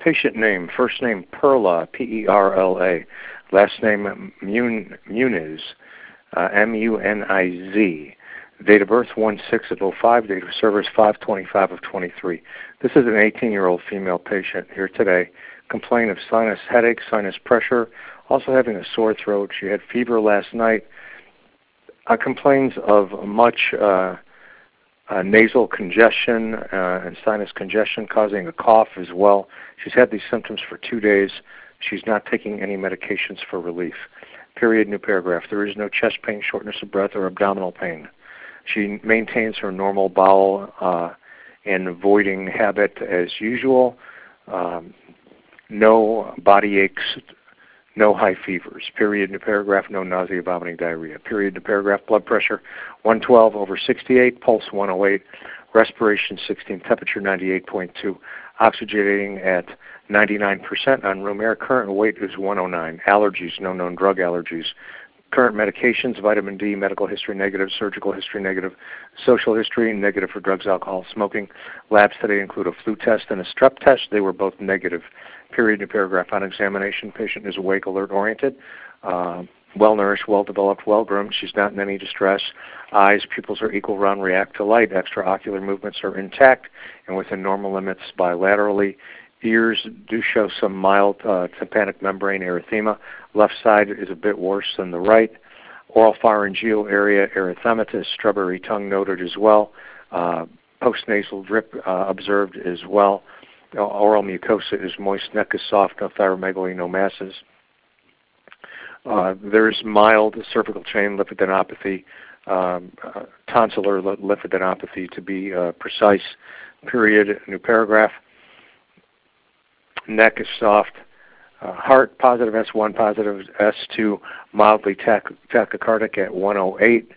Patient name, first name Perla, P-E-R-L-A. Last name Muniz, M-U-N-I-Z. Date of birth 1/6/05. Date of service 5/25/23. This is an 18-year-old female patient here today. Complaining of sinus headache, sinus pressure, also having a sore throat. She had fever last night. Complains of much nasal congestion and sinus congestion causing a cough as well. She's had these symptoms for 2 days. She's not taking any medications for relief. Period, new paragraph. There is no chest pain, shortness of breath, or abdominal pain. She maintains her normal bowel and voiding habit as usual. No body aches, no high fevers. Period, new paragraph. No nausea, vomiting, diarrhea. Period, new paragraph. Blood pressure 112/68, pulse 108, respiration 16, temperature 98.2, oxygenating at 99% on room air. Current weight is 109. Allergies, no known drug allergies. Current medications, vitamin D, medical history negative, surgical history negative, social history negative for drugs, alcohol, smoking. Labs today include a flu test and a strep test. They were both negative. Period, new paragraph. On examination, patient is awake, alert, oriented, well-nourished, well-developed, well-groomed. She's not in any distress. Eyes, pupils are equal, round, react to light. Extraocular movements are intact and within normal limits bilaterally. Ears do show some mild tympanic membrane erythema. Left side is a bit worse than the right. Oral pharyngeal area erythematous, strawberry tongue noted as well. Postnasal drip observed as well. Oral mucosa is moist, neck is soft, no thyromegaly, no masses. There's mild cervical chain lymphadenopathy, tonsillar lymphadenopathy to be precise. Period, new paragraph. Neck is soft. Heart positive S1, positive S2, mildly tachycardic at 108.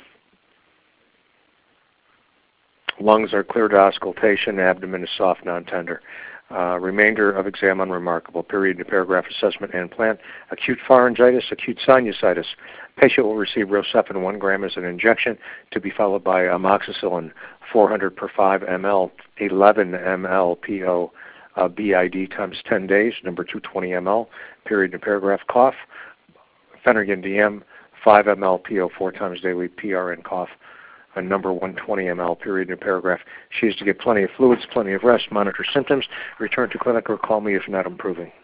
Lungs are clear to auscultation. Abdomen is soft, non-tender. Remainder of exam unremarkable. Period, new paragraph. Assessment and plan. Acute pharyngitis, acute sinusitis. Patient will receive Rocephin 1 gram as an injection to be followed by amoxicillin 400 per 5 ml, 11 ml PO. BID times 10 days, number 220 ml, period, new paragraph. Cough, Phenergan DM, 5 ml PO 4 times daily, PRN cough, number 120 ml, period, new paragraph. She is to get plenty of fluids, plenty of rest, monitor symptoms, return to clinic, or call me if not improving.